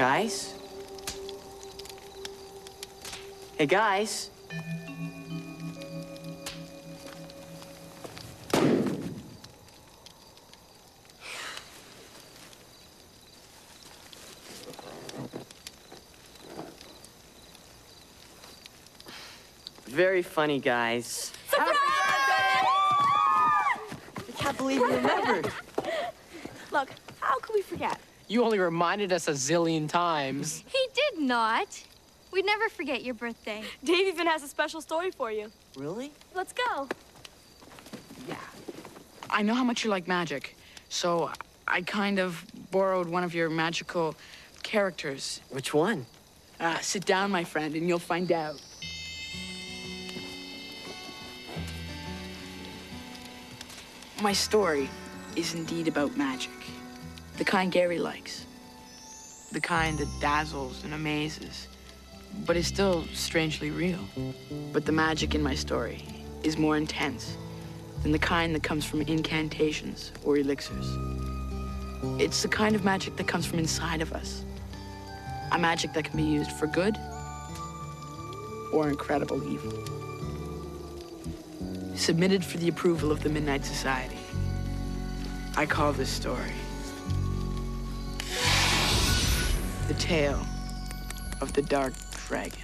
Guys? Hey, guys. Very funny, guys. Surprise! I can't believe you remembered. Look, how could we forget? You only reminded us a zillion times. He did not. We'd never forget your birthday. Dave even has a special story for you. Really? Let's go. Yeah. I know how much you like magic, so I kind of borrowed one of your magical characters. Which one? Sit down, my friend, and you'll find out. My story is indeed about magic. The kind Gary likes. The kind that dazzles and amazes, but is still strangely real. But the magic in my story is more intense than the kind that comes from incantations or elixirs. It's the kind of magic that comes from inside of us. A magic that can be used for good or incredible evil. Submitted for the approval of the Midnight Society. I call this story The Tale of the Dark Dragon.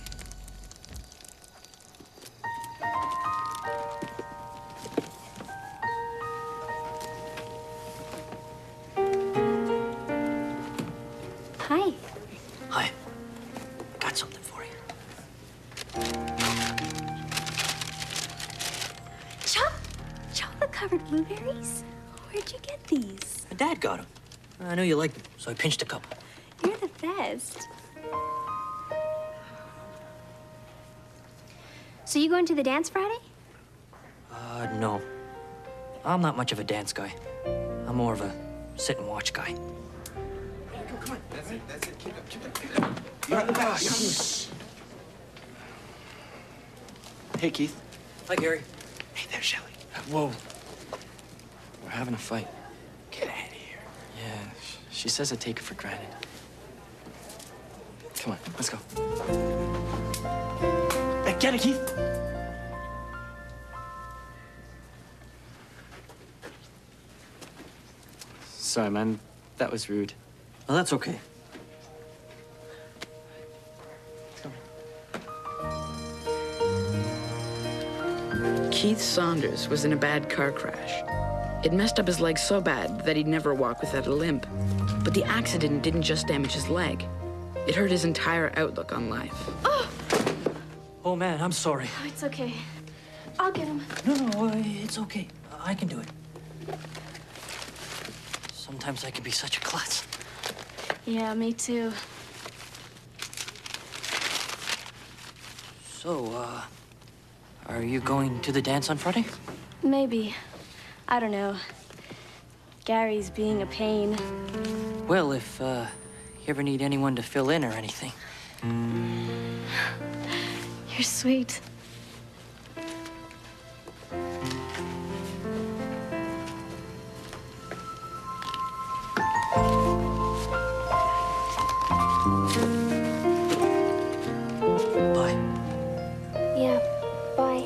Hi. Hi. Got something for you. Chocolate-covered blueberries? Where'd you get these? My dad got them. I knew you liked them, so I pinched a couple. You're the best. So you going to the dance Friday? No. I'm not much of a dance guy. I'm more of a sit and watch guy. Come on. That's it. Keep it up. You're the best. Hey, Keith. Hi, Gary. Hey there, Shelley. Whoa. We're having a fight. Get out of here. Yeah, she says I take it for granted. Come on, let's go. Hey, get it, Keith. Sorry, man. That was rude. Well, that's okay. Keith Saunders was in a bad car crash. It messed up his leg so bad that he'd never walk without a limp. But the accident didn't just damage his leg. It hurt his entire outlook on life. Oh, man, I'm sorry. Oh, it's okay. I'll get him. No, it's okay. I can do it. Sometimes I can be such a klutz. Yeah, me too. So, are you going to the dance on Friday? Maybe. I don't know. Gary's being a pain. Well, if, you ever need anyone to fill in or anything. You're sweet. Bye. Yeah, bye.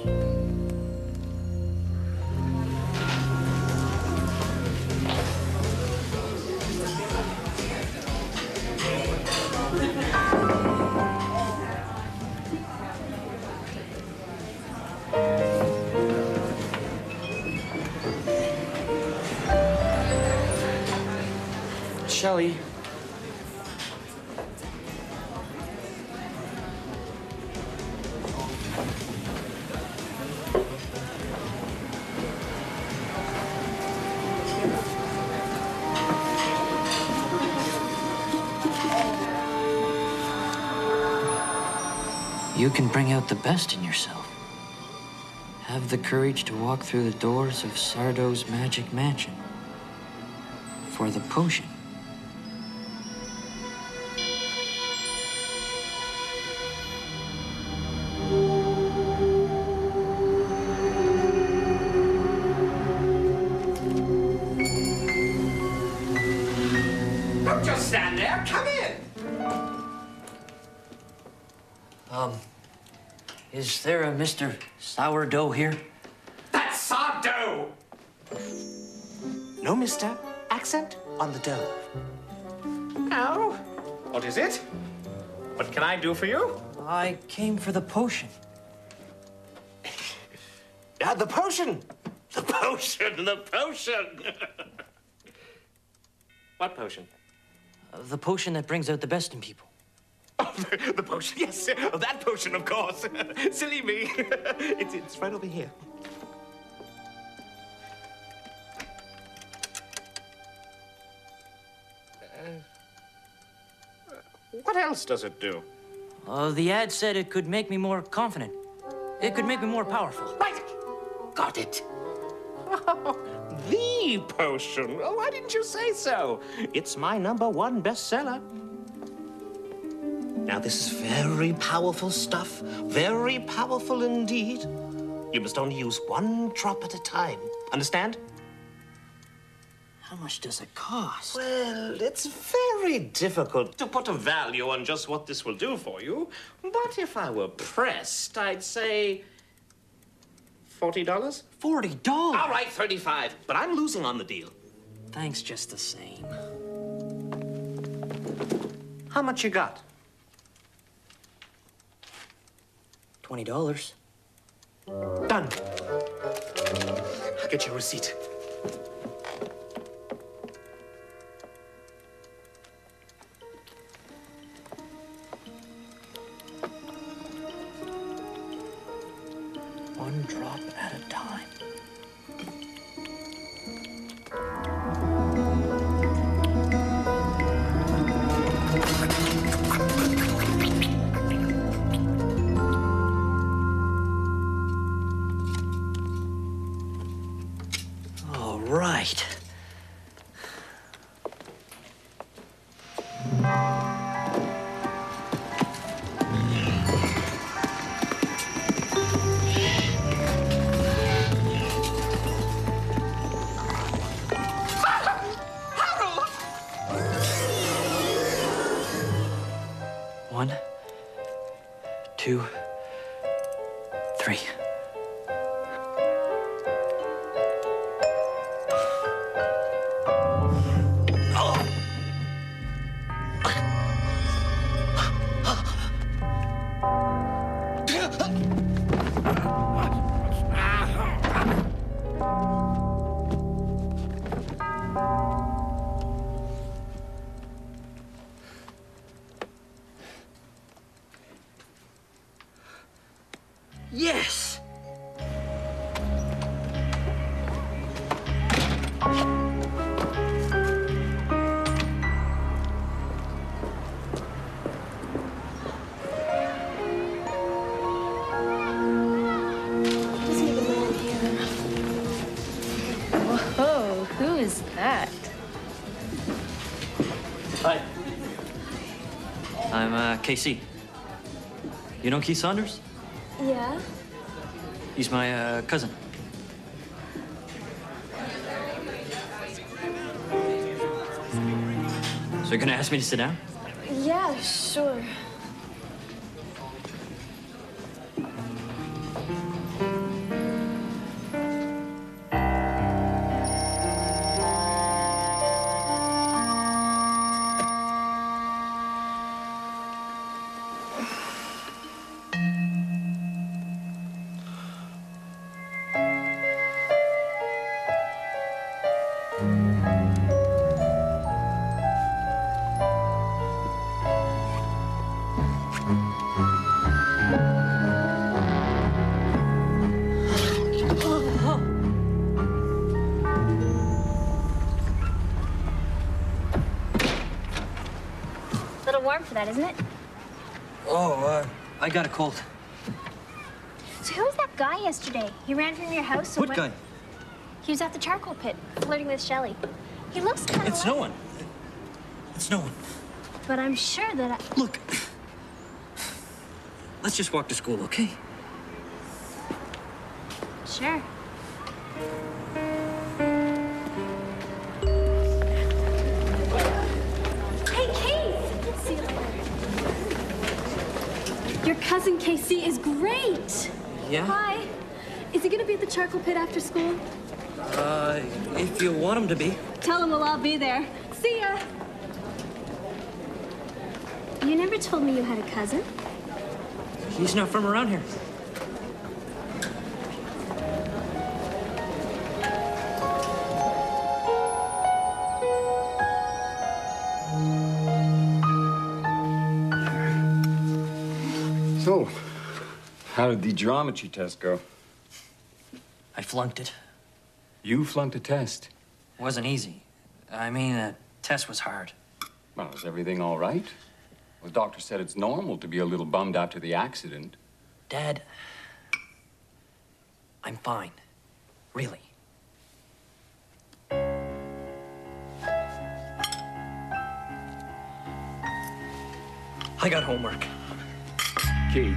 Shelley. You can bring out the best in yourself. Have the courage to walk through the doors of Sardo's magic mansion. For the potion. Don't just stand there. Come in. Is there a Mr. Sourdough here? That's sourdough! No, mister. Accent on the dough. Now, what is it? What can I do for you? I came for the potion. The potion! The potion! The potion! What potion? The potion that brings out the best in people. Oh, the potion, yes. Oh, that potion, of course. Silly me. It's right over here. What else does it do? The ad said it could make me more confident. It could make me more powerful. Right. Got it. The potion. Oh, why didn't you say so? It's my #1 bestseller. Now, this is very powerful stuff. Very powerful indeed. You must only use 1 drop at a time. Understand? How much does it cost? Well, it's very difficult to put a value on just what this will do for you. But if I were pressed, I'd say $40? $40? All right, 35. But I'm losing on the deal. Thanks just the same. How much you got? $20. Done. I'll get your receipt. One drop at a time. All right. One, 2, 3. Yes! Whoa, who is that? Hi. I'm KC. You know Keith Saunders? Yeah? He's my cousin. So you're gonna ask me to sit down? Yeah, sure. A little warm for that, isn't it? Oh, I got a cold. So who was that guy yesterday? He ran from your house. What guy? He was at the charcoal pit, flirting with Shelley. He looks kind of It's no one. It's no one. But I'm sure that Look, let's just walk to school, okay? Sure. Hey, Keith! See you later. Your cousin KC is great. Yeah? Hi. Is he gonna be at the charcoal pit after school? If you want him to be. Tell him we'll all be there. See ya. You never told me you had a cousin. He's not from around here. So, how did the geometry test go? I flunked it. You flunked a test. Wasn't easy. I mean, the test was hard. Well, is everything all right? Well, the doctor said it's normal to be a little bummed after the accident. Dad, I'm fine. Really. I got homework. Keith.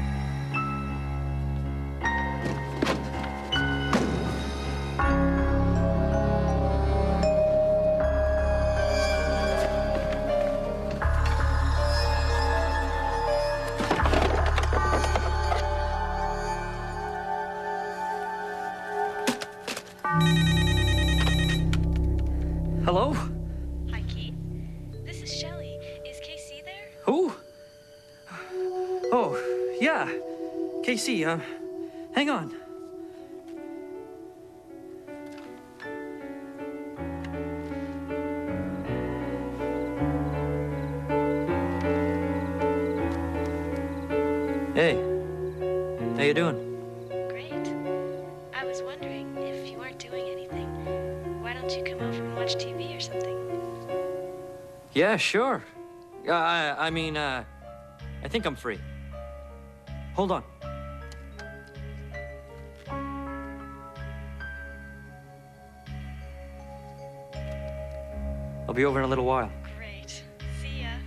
Hello? Hi, Keith. This is Shelley. Is KC there? Who? Oh, yeah. KC, hang on. Hey, how you doing? Great. I was wondering if you weren't doing anything, why don't you come over and watch TV or something? Yeah, sure. I mean, I think I'm free. Hold on. I'll be over in a little while. Great. See ya.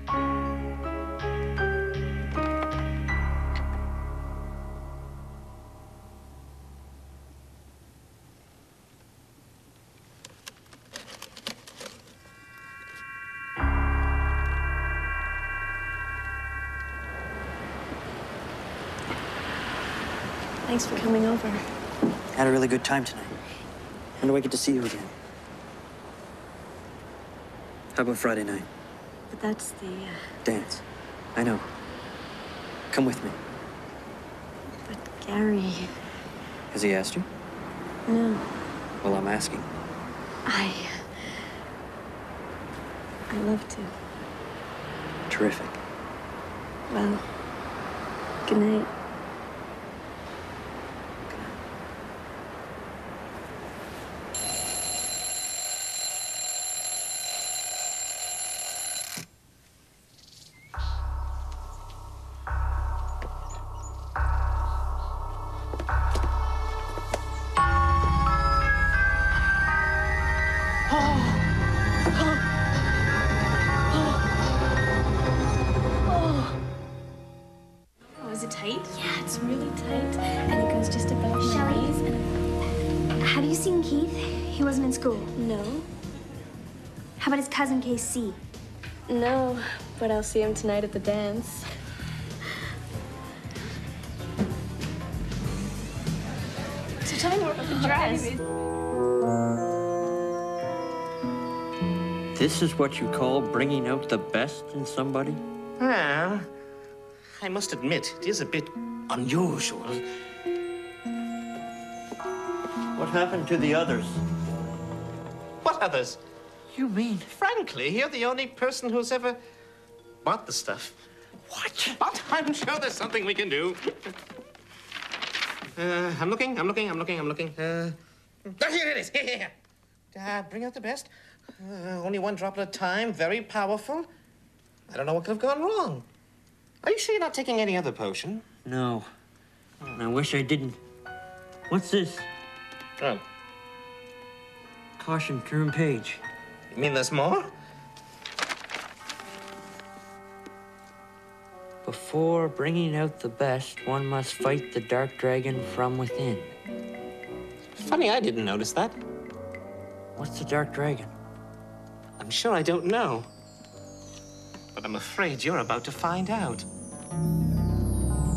Thanks for coming over. Had a really good time tonight. When do I get to see you again? How about Friday night? But that's the, Dance. I know. Come with me. but Gary... Has he asked you? No. Well, I'm asking. I'd love to. Terrific. Well, good night. Oh, is it tight? Yeah, it's really tight. And it goes just above my knees. Have you seen Keith? He wasn't in school. No. How about his cousin KC? No, but I'll see him tonight at the dance. So tell me more about the dress. This is what you call bringing out the best in somebody? Well, I must admit, it is a bit unusual. What happened to the others? What others? You mean? Frankly, you're the only person who's ever bought the stuff. What? But I'm sure there's something we can do. I'm looking. Here it is. Here. Bring out the best. Only one drop at a time. Very powerful. I don't know what could have gone wrong. Are you sure you're not taking any other potion? No. I wish I didn't. What's this? Oh. Caution, turn page. You mean there's more? Before bringing out the best, one must fight the dark dragon from within. Funny, I didn't notice that. What's the dark dragon? I'm sure I don't know. But I'm afraid you're about to find out.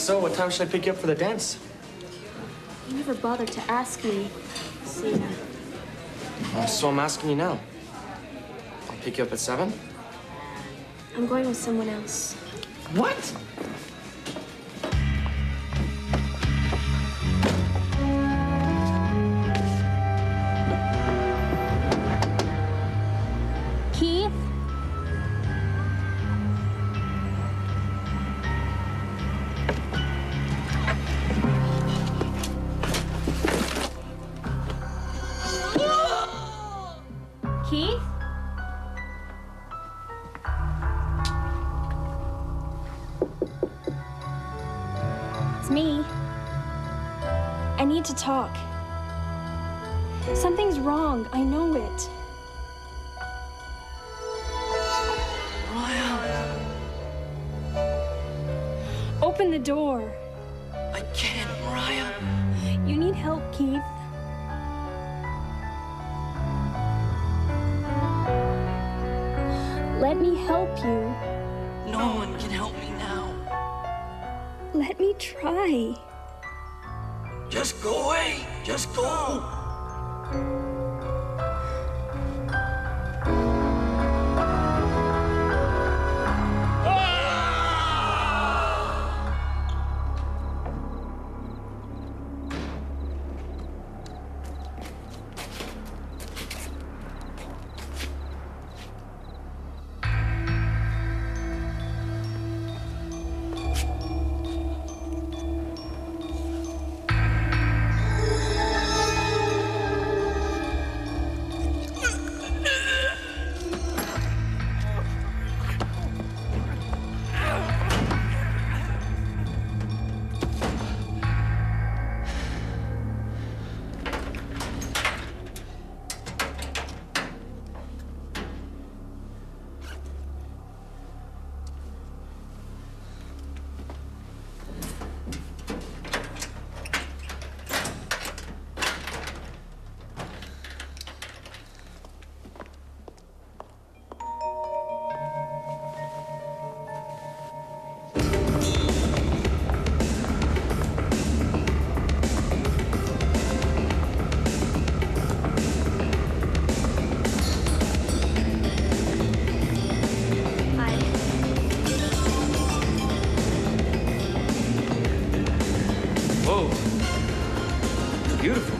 So, what time should I pick you up for the dance? You never bothered to ask me. See, So I'm asking you now. I'll pick you up at 7? I'm going with someone else. What? Keith? Keith? It's me. I need to talk. Something's wrong. I know it. Open the door. I can't, Mariah. You need help, Keith. Let me help you. No one can help me now. Let me try. Just go away. Just go. Whoa. You're beautiful.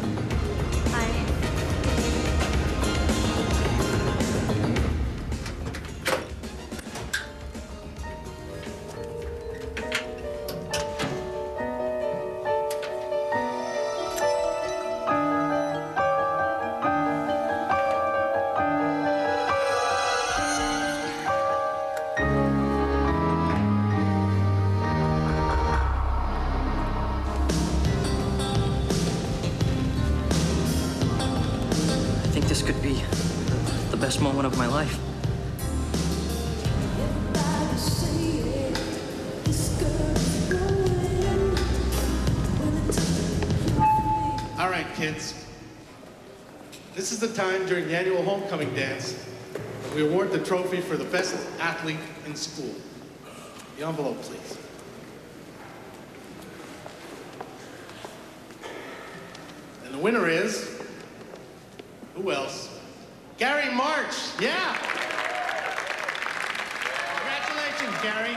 I think this could be the best moment of my life. All right, kids. This is the time during the annual homecoming dance that we award the trophy for the best athlete in school. The envelope, please. And the winner is... who else? Gary March, yeah! Congratulations, Gary.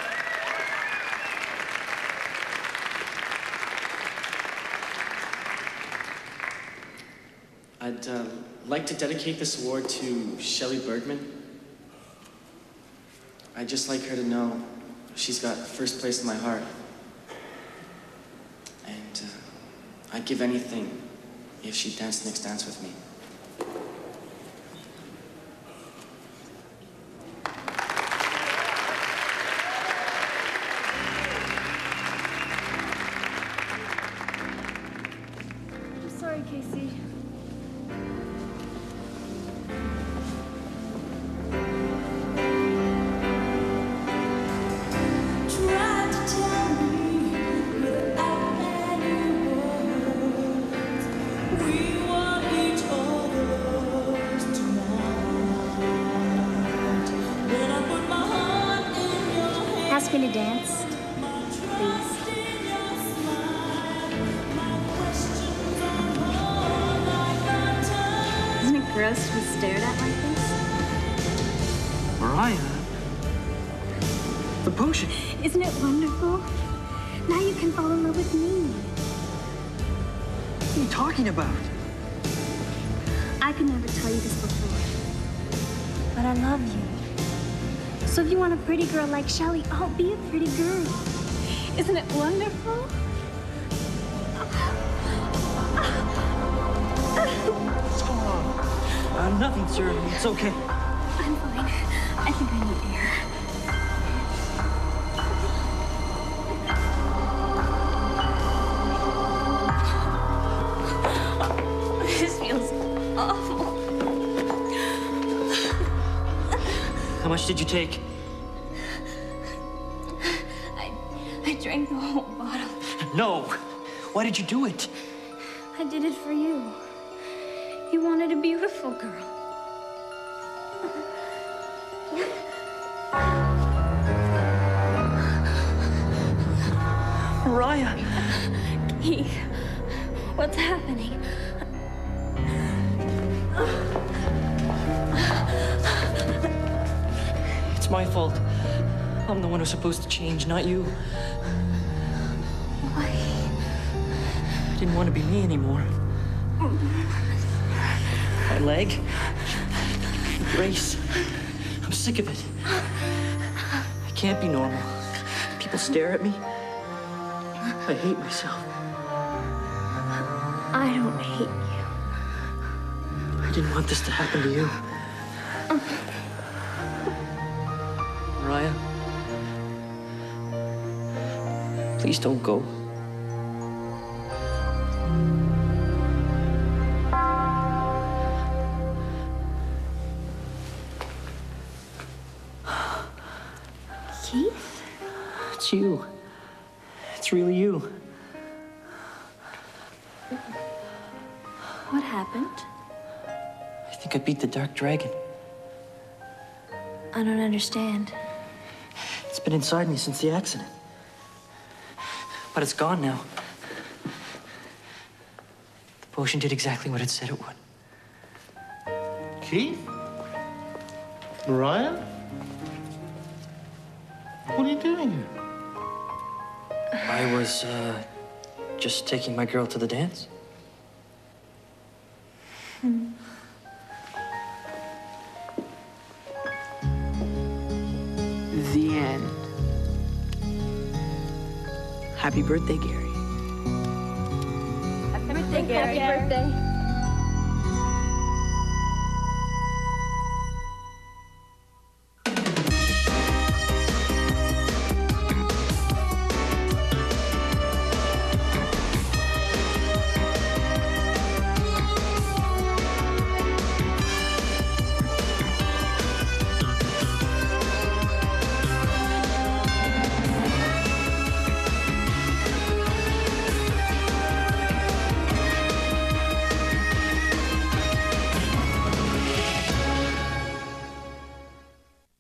I'd like to dedicate this award to Shelley Bergman. I'd just like her to know she's got first place in my heart. And I'd give anything if she danced next dance with me. I'm sorry, Casey. Ask me to dance. please. Isn't it gross to be stared at like this? Mariah. The potion. Isn't it wonderful? Now you can fall in love with me. What are you talking about? I could never tell you this before, but I love you. So if you want a pretty girl like Shelly, I'll be a pretty girl. Isn't it wonderful? Nothing, sir. It's okay. I'm fine. I think I need air. This feels awful. How much did you take? I drank the whole bottle. No. Why did you do it? I did it for you. You wanted a beautiful girl. Mariah. Keith, what's happening? It's my fault. I'm the one who's supposed to change, not you. Why? I didn't want to be me anymore. My leg, the brace. I'm sick of it. I can't be normal. People stare at me. I hate myself. I don't hate you. I didn't want this to happen to you. Mariah, please don't go. Keith? It's you. It's really you. What happened? I think I beat the Dark Dragon. I don't understand. It's been inside me since the accident. But it's gone now. The potion did exactly what it said it would. Keith? Mariah? What are you doing here? I was, just taking my girl to the dance. The end. Happy birthday, Gary. Happy birthday, Gary. Happy birthday.